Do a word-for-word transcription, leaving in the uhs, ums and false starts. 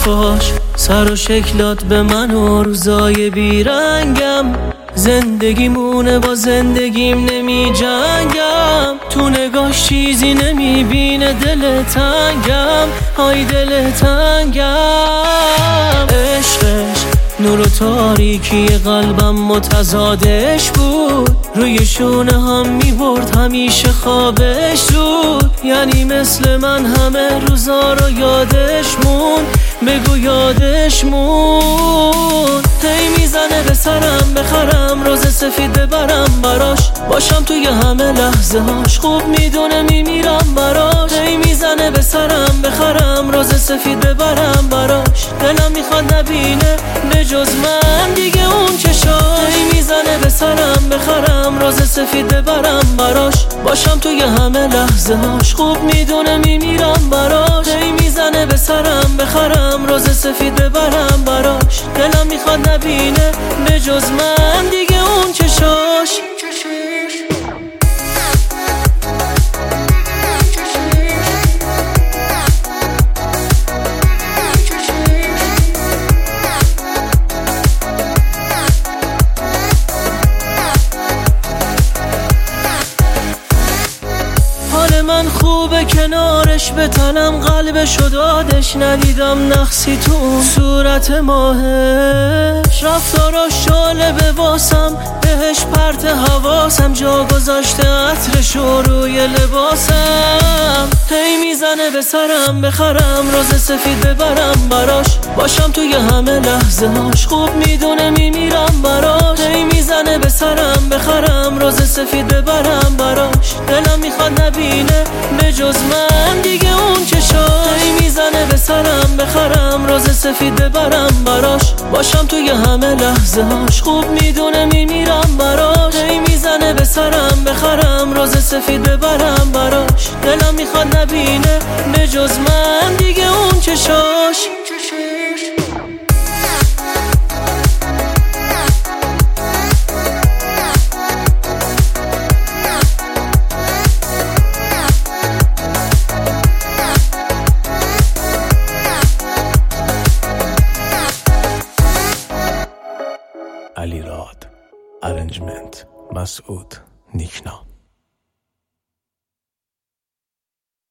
حرفاش، سر و شکلات به من و روزای بیرنگم. زندگیمونه با زندگیم نمی جنگم، تو نگاش چیزی نمی بینه دل تنگم، های دل تنگم. عشقش نور و تاریکی قلبم متضادش بود، روی شونه هم می برد همیشه خوابش زود. یعنی مثل من همه روزا رو یادش مون، بگو یادش مون. هی میزنه به سرم بخرم روز سفید ببرم براش، باشم توی همه لحظه هاش، خوب میدونه میمیرم براش. هی میزنه به سرم بخرم روز سفید ببرم براش، دلم میخواد نبینه بجز من دیگه اون چشاش. هی میزنه به سرم بخرم روز سفید ببرم براش، باشم توی همه لحظه هاش، خوب میدونه میمیرم براش. هی میزنه به سرم بخرم روز سفید ببرم براش، دلم میخواد نبینه بجز من دیگه اون چشاش. من خوبه کنارش بتنم، قلبشو دادش، ندیدم نقصی تو اون صورت ماهش. رفتاراش جالبه واسم، بهش پرت حواسم، جا گذاشته عطرشو روی لباسم. هی میزنه به سرم بخرم روز سفید ببرم براش، باشم توی همه لحظه هاش، خوب میدونه میمیرم براش. هی میزنه به سرم بخرم روز سفید ببرم براش، دلم میخواد نبینه بجز من دیگه اون چشاش. هی میزنه به سرم بخرم روز سفید ببرم براش، باشم توی همه لحظه هاش، خوب میدونه میمیرم براش. هی میزنه به سرم بخرم روز سفید ببرم براش، دلم میخواد نبینه بجز من دیگه اون چشاش. علی راد، ارنجمنت مسعود نیکنا.